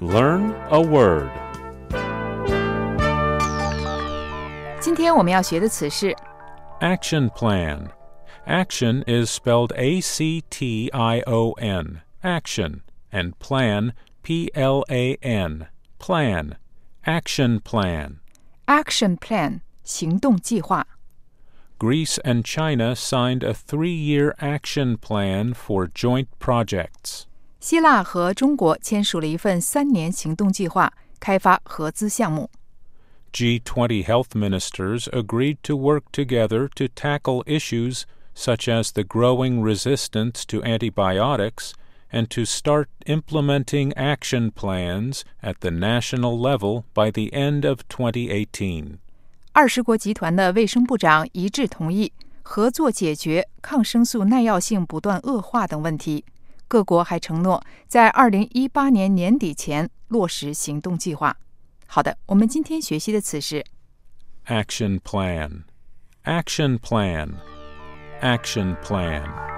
Learn a word. 今天我们要学的词是 Action plan. Action is spelled A-C-T-I-O-N, action, and plan, P-L-A-N, plan, action plan. Action Plan 行动计划。 Greece and China signed a 3-year action plan for joint projects. 希腊和中国签署了一份3年行动计划，开发合资项目。 G20 health ministers agreed to work together to tackle issues such as the growing resistance to antibiotics and to start implementing action plans at the national level by the end of 2018. 20国集团的卫生部长一致同意合作解决抗生素耐药性不断恶化等问题。各国还承诺在2018年年底前落实行动计划。好的，我们今天学习的词是 Action plan. Action plan. Action plan.